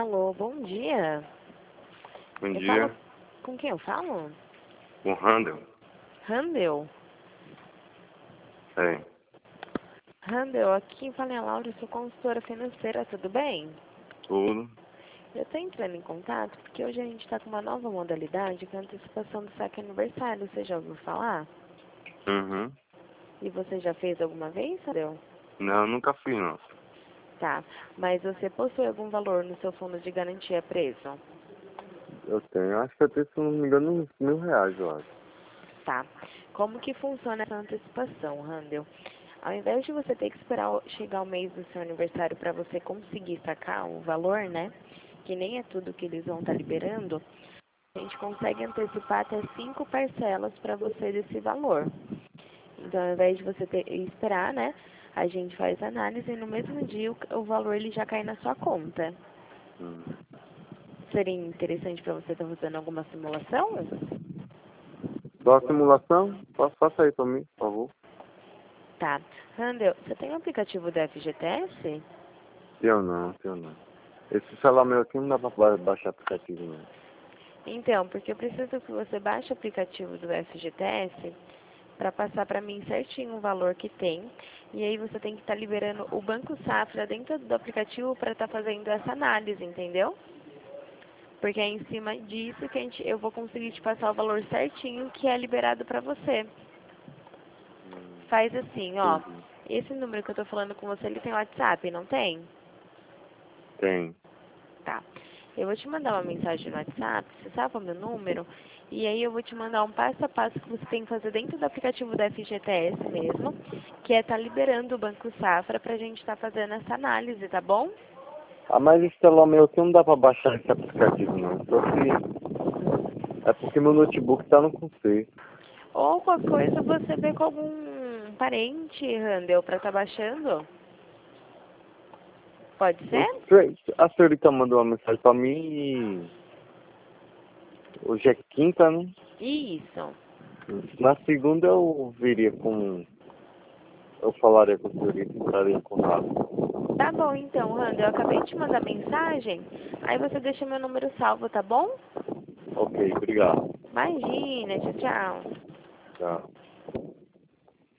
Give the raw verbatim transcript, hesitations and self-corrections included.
Alô, bom dia. Bom Eu dia. falo... Com quem eu falo? Com Randall. Randall. É. Randall, aqui quem fala é a Laura, eu sou consultora financeira, tudo bem? Tudo. Eu estou entrando em contato porque hoje a gente está com uma nova modalidade que é a antecipação do saque aniversário. Você já ouviu falar? Uhum. E você já fez alguma vez, Randall? Não, nunca fiz, não. Tá, mas você possui algum valor no seu fundo de garantia preso? Eu tenho. Acho que eu tenho, se não me engano, uns mil reais, eu acho. Tá. Como que funciona essa antecipação, Randall? Ao invés de você ter que esperar o- chegar o mês do seu aniversário para você conseguir sacar o valor, né? Que nem é tudo que eles vão estar liberando, a gente consegue antecipar até cinco parcelas para você desse valor. Então, ao invés de você ter, esperar, né? A gente faz análise e no mesmo dia o, o valor ele já cai na sua conta. Hum. Seria interessante para você estar fazendo alguma simulação? Só a simulação? Faça faça aí pra mim, por favor. Tá. Randall, você tem o aplicativo da F G T S? Eu não, eu não. Esse celular meu aqui não dá pra ba- baixar aplicativo, não. Então, porque eu preciso que você baixe o aplicativo do F G T S para passar para mim certinho o valor que tem. E aí você tem que estar liberando o Banco Safra dentro do aplicativo para estar fazendo essa análise, entendeu? Porque é em cima disso que a gente, eu vou conseguir te passar o valor certinho que é liberado para você. Hum, Faz assim, ó. entendi. Esse número que eu tô falando com você, ele tem WhatsApp, não tem? Tem. Tá. Eu vou te mandar uma mensagem no WhatsApp, você salva meu número, e aí eu vou te mandar um passo a passo que você tem que fazer dentro do aplicativo da F G T S mesmo, que é estar liberando o Banco Safra pra gente estar fazendo essa análise, tá bom? Ah, mas esse celular meu aqui não dá pra baixar esse aplicativo, não. Só se... É porque meu notebook tá no conserto. Ou qualquer coisa você vê com algum parente, Randall, pra estar baixando. Pode ser? A senhorita mandou uma mensagem pra mim e... Hoje é quinta, né? Isso. Na segunda eu viria com... Eu falaria com a senhorita, entraria em contato. Tá bom então, Randall, eu acabei de te mandar mensagem, aí você deixa meu número salvo, tá bom? Ok, obrigado. Imagina, tchau, tchau. Tchau.